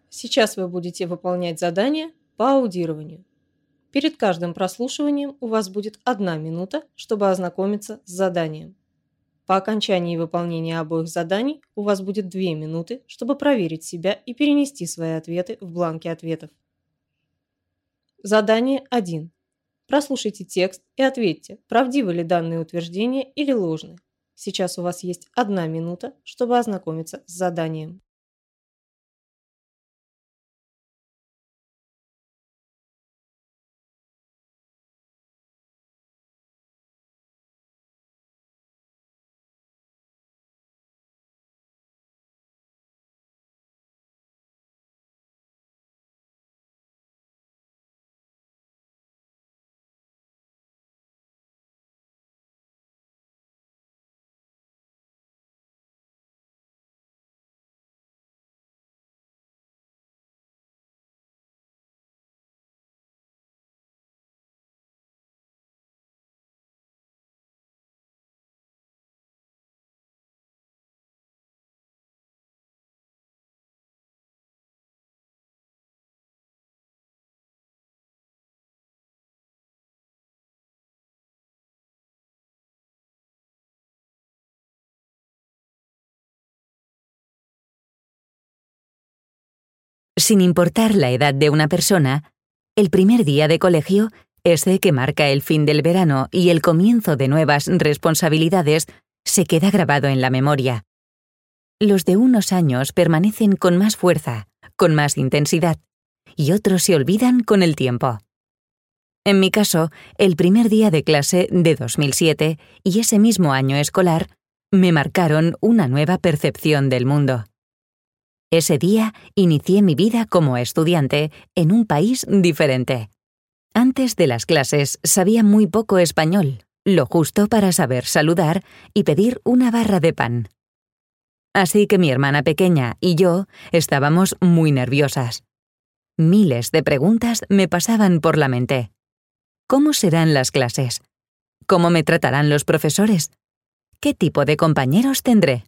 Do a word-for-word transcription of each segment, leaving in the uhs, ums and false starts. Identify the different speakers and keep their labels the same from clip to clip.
Speaker 1: Сейчас вы будете выполнять задание по аудированию. Перед каждым прослушиванием у вас будет одна минута, чтобы ознакомиться с заданием. По окончании выполнения обоих заданий у вас будет две минуты, чтобы проверить себя и перенести свои ответы в бланки ответов. Задание один. Прослушайте текст и ответьте, правдивы ли данные утверждения или ложны. Сейчас у вас есть одна минута, чтобы ознакомиться с заданием.
Speaker 2: Sin importar la edad de una persona, el primer día de colegio, ese que marca el fin del verano y el comienzo de nuevas responsabilidades, se queda grabado en la memoria. Los de unos años permanecen con más fuerza, con más intensidad, y otros se olvidan con el tiempo. En mi caso, el primer día de clase de dos mil siete y ese mismo año escolar me marcaron una nueva percepción del mundo. Ese día inicié mi vida como estudiante en un país diferente. Antes de las clases sabía muy poco español, lo justo para saber saludar y pedir una barra de pan. Así que mi hermana pequeña y yo estábamos muy nerviosas. Miles de preguntas me pasaban por la mente. ¿Cómo serán las clases? ¿Cómo me tratarán los profesores? ¿Qué tipo de compañeros tendré?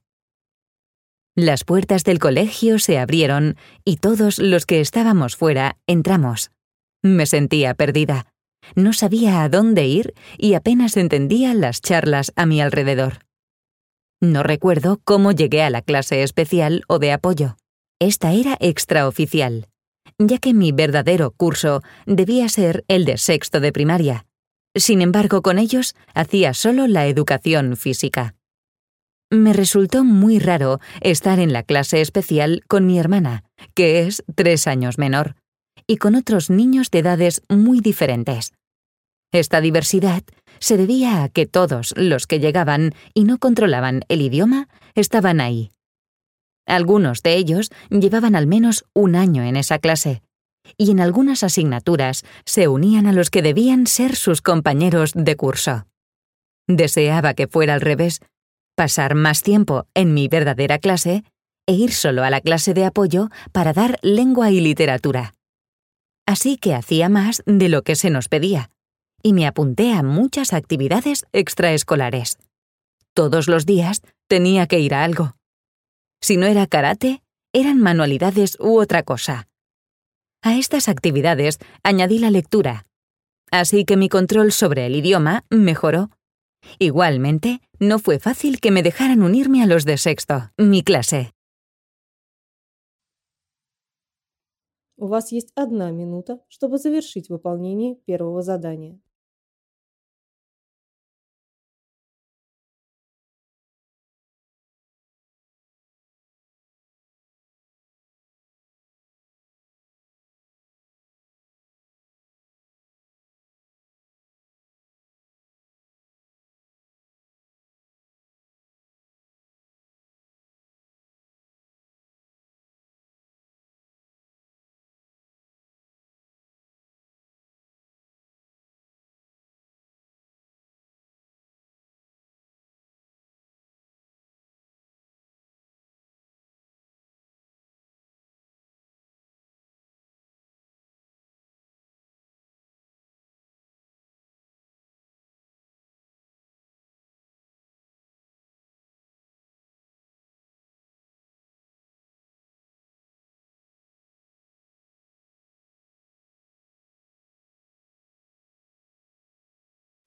Speaker 2: Las puertas del colegio se abrieron y todos los que estábamos fuera entramos. Me sentía perdida. No sabía a dónde ir y apenas entendía las charlas a mi alrededor. No recuerdo cómo llegué a la clase especial o de apoyo. Esta era extraoficial, ya que mi verdadero curso debía ser el de sexto de primaria. Sin embargo, con ellos hacía solo la educación física. Me resultó muy raro estar en la clase especial con mi hermana, que es tres años menor, y con otros niños de edades muy diferentes. Esta diversidad se debía a que todos los que llegaban y no controlaban el idioma estaban ahí. Algunos de ellos llevaban al menos un año en esa clase, y en algunas asignaturas se unían a los que debían ser sus compañeros de curso. Deseaba que fuera al revés, pasar más tiempo en mi verdadera clase e ir solo a la clase de apoyo para dar lengua y literatura. Así que hacía más de lo que se nos pedía, y me apunté a muchas actividades extraescolares. Todos los días tenía que ir a algo. Si no era karate, eran manualidades u otra cosa. A estas actividades añadí la lectura, así que mi control sobre el idioma mejoró. Igualmente, no fue fácil que me dejaran unirme a los de sexto, mi clase.
Speaker 1: У вас есть одна минута, чтобы завершить выполнение первого задания.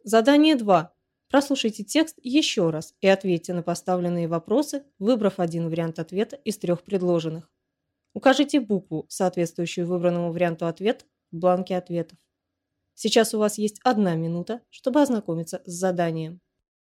Speaker 1: Задание два. Прослушайте текст еще раз и ответьте на поставленные вопросы, выбрав один вариант ответа из трех предложенных. Укажите букву, соответствующую выбранному варианту ответа, в бланке ответов. Сейчас у вас есть одна минута, чтобы ознакомиться с заданием.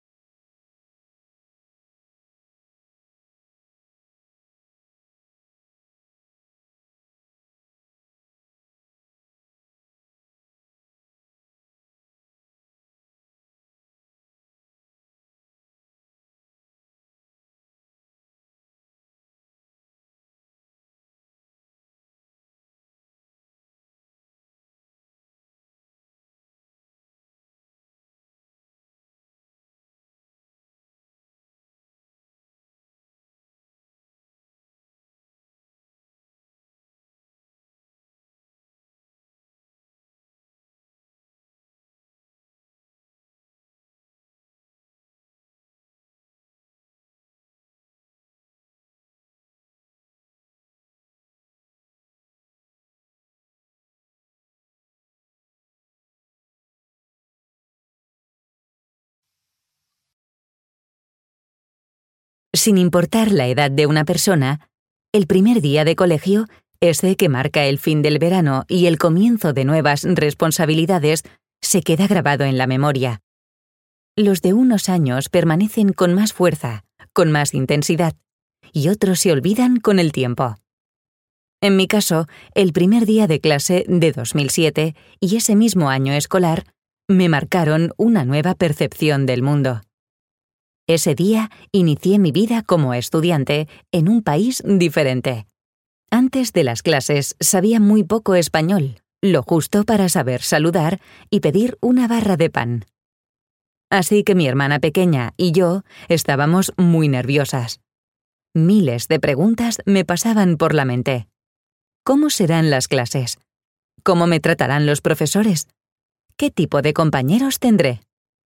Speaker 2: Sin importar la edad de una persona, el primer día de colegio, ese que marca el fin del verano y el comienzo de nuevas responsabilidades, se queda grabado en la memoria. Los de unos años permanecen con más fuerza, con más intensidad, y otros se olvidan con el tiempo. En mi caso, el primer día de clase de dos mil siete y ese mismo año escolar me marcaron una nueva percepción del mundo. Ese día inicié mi vida como estudiante en un país diferente. Antes de las clases sabía muy poco español, lo justo para saber saludar y pedir una barra de pan. Así que mi hermana pequeña y yo estábamos muy nerviosas. Miles de preguntas me pasaban por la mente. ¿Cómo serán las clases? ¿Cómo me tratarán los profesores? ¿Qué tipo de compañeros tendré?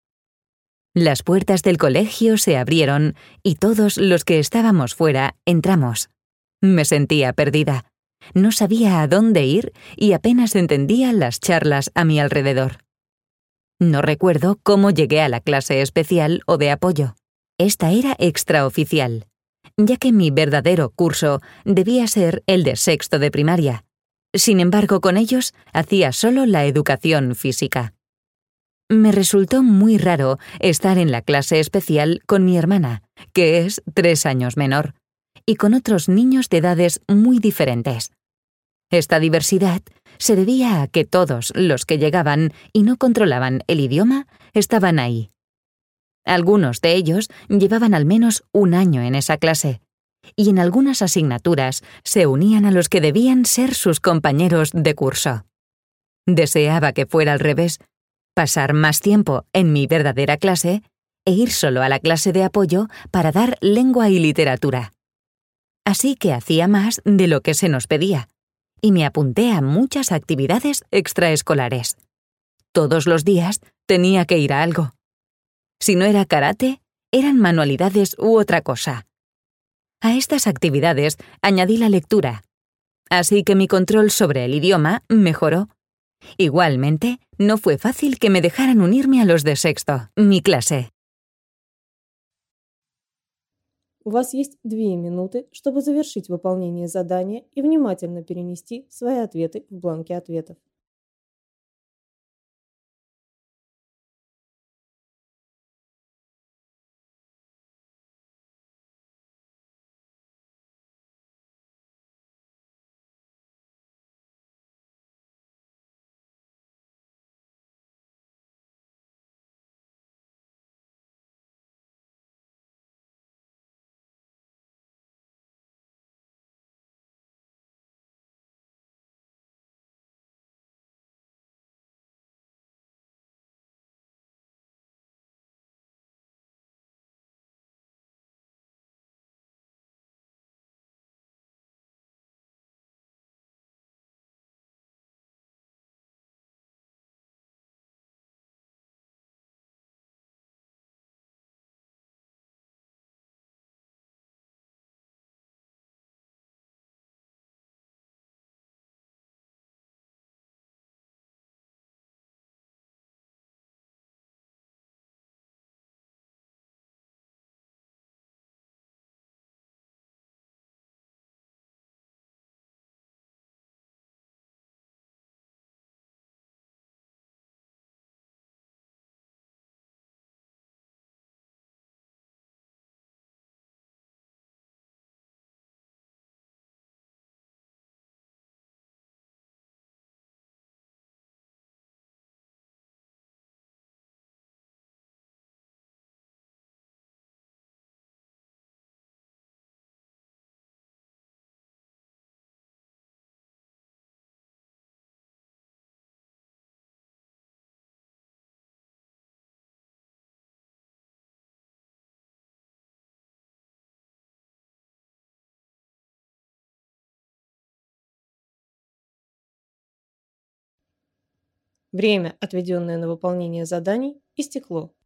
Speaker 2: Las puertas del colegio se abrieron y todos los que estábamos fuera entramos. Me sentía perdida. No sabía a dónde ir y apenas entendía las charlas a mi alrededor. No recuerdo cómo llegué a la clase especial o de apoyo. Esta era extraoficial, ya que mi verdadero curso debía ser el de sexto de primaria. Sin embargo, con ellos hacía solo la educación física. Me resultó muy raro estar en la clase especial con mi hermana, que es tres años menor, y con otros niños de edades muy diferentes. Esta diversidad se debía a que todos los que llegaban y no controlaban el idioma estaban ahí. Algunos de ellos llevaban al menos un año en esa clase, y en algunas asignaturas se unían a los que debían ser sus compañeros de curso. Deseaba que fuera al revés, pasar más tiempo en mi verdadera clase e ir solo a la clase de apoyo para dar lengua y literatura. Así que hacía más de lo que se nos pedía, y me apunté a muchas actividades extraescolares. Todos los días tenía que ir a algo. Si no era karate, eran manualidades u otra cosa. A estas actividades añadí la lectura, así que mi control sobre el idioma mejoró. Igualmente, no fue fácil que me dejaran unirme a los de sexto, mi clase.
Speaker 1: У вас есть две минуты, чтобы завершить выполнение задания и внимательно перенести свои ответы в бланке ответов. Время, отведенное на выполнение заданий, истекло.